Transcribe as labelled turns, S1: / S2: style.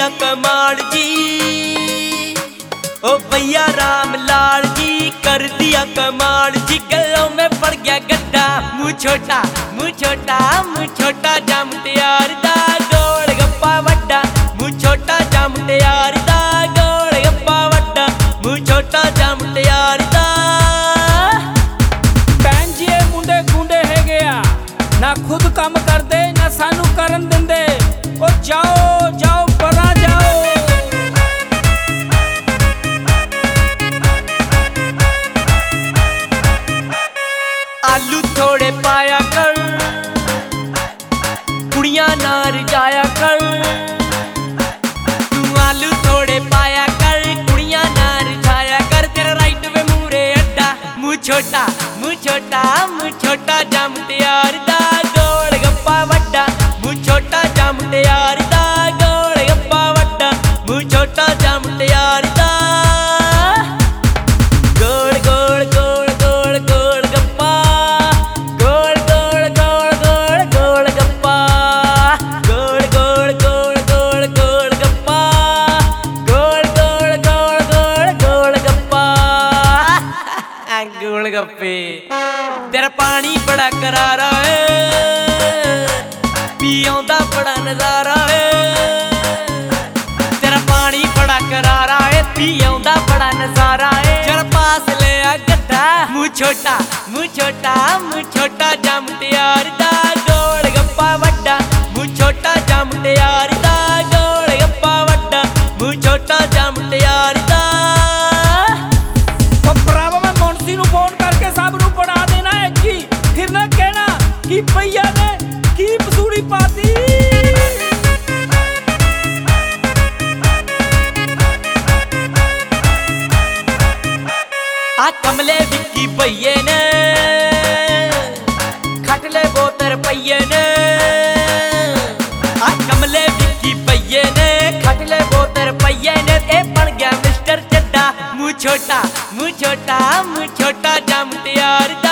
S1: दिया कमाल जी। ओ भैया राम लाल जी कर दिया कमाल जी। गलों में पड़ गया गड्ढा, मुँह छोटा मुँह छोटा मुँह छोटा जम तैयार दा गोल गप्पा वड्डा, मुँह छोटा जम तैयार दा गोल गप्पा वड्डा, मुँह छोटा जम तैयार दा।
S2: भैन जी ये मुंडे गुंडे है गया ना खुद काम करते ना सानू करन दिंदे। ओ जाओ जाओ परा जाओ।
S1: आलू थोड़े पाया कर कुड़ियां ना रिझाया कर, तू आलू थोड़े पाया कर कुड़ियां ना रिझाया कर। तेरा राइट वे मूरे अड्डा, मुँह छोटा मुँह छोटा मुँह छोटा जम तैयार दा गोल गप्पा वड्डा, मुँह छोटा जम तैयार दा गोल गप्पा वड्डा, मुँह छोटा जम तैयार दा। गोल गोल गोल गोल गोल गप्पा, गोल गोल गोल गोल गोल गप्पा, गोल गोल गोल गोल गोल गप्पा, गोल गोल गोल गोल गोल गप्पा। गोल गप्पे तेरा पानी बड़ा करारा है, पियों दा बड़ा नजारा है। तेरा पानी बड़ा करारा है, पियों दा बड़ा नजारा है। जरा पास ले आ गड्ढा, मुँह छोटा मुँह छोटा मुँह छोटा जम तैयार दा गोल गप्पा वड्डा, मुँह छोटा जम तैयार दा गोल गप्पा वड्डा, मुँह छोटा जम तैयार दा।
S2: ओ भरावा मैं मुंशी नू फोन करके सब नू पढ़ा देना है कि फिर ना कहना कि भैया ने की पसूड़ी पाती।
S1: आ कमले विक्की भैये ने खटले बोतर पैये ने, आ कमले विक्की भैये ने खटले बोतर पैये ने। ए बन गया मिस्टर चड्डा, मुँह छोटा मुँह छोटा मुँह छोटा जम तैयार।